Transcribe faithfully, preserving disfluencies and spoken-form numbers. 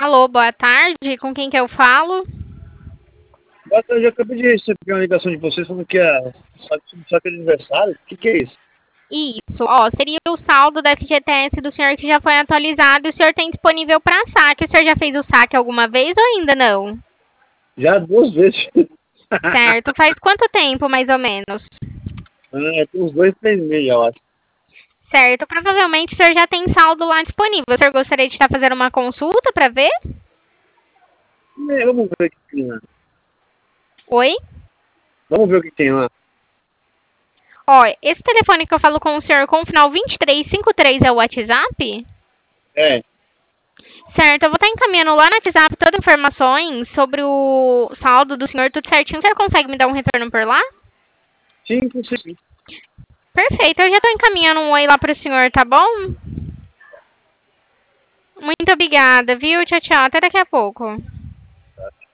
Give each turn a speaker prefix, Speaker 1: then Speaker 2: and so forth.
Speaker 1: Alô, boa tarde. Com quem que eu falo?
Speaker 2: Boa tarde, eu acabei de receber uma ligação de vocês falando que é só só que é aniversário. O que, que é isso?
Speaker 1: Isso, ó, seria o saldo da F G T S do senhor que já foi atualizado e o senhor tem disponível para saque. O senhor já fez o saque alguma vez ou ainda não?
Speaker 2: Já duas vezes.
Speaker 1: Certo. Faz quanto tempo, mais ou menos?
Speaker 2: Ah, tem uns dois, três meses, eu acho.
Speaker 1: Certo. Provavelmente o senhor já tem saldo lá disponível. O senhor gostaria de estar fazendo uma consulta para ver?
Speaker 2: É, vamos ver o que tem lá.
Speaker 1: Oi?
Speaker 2: Vamos ver o que tem lá.
Speaker 1: Ó, esse telefone que eu falo com o senhor com o final vinte e três cinquenta e três é o WhatsApp?
Speaker 2: É,
Speaker 1: Certo, eu vou estar encaminhando lá no WhatsApp todas as informações sobre o saldo do senhor, tudo certinho. O senhor consegue me dar um retorno por lá?
Speaker 2: sim, sim.
Speaker 1: Perfeito, eu já estou encaminhando um oi lá para o senhor, tá bom? Muito obrigada, viu? Tchau, tchau. Até daqui a pouco.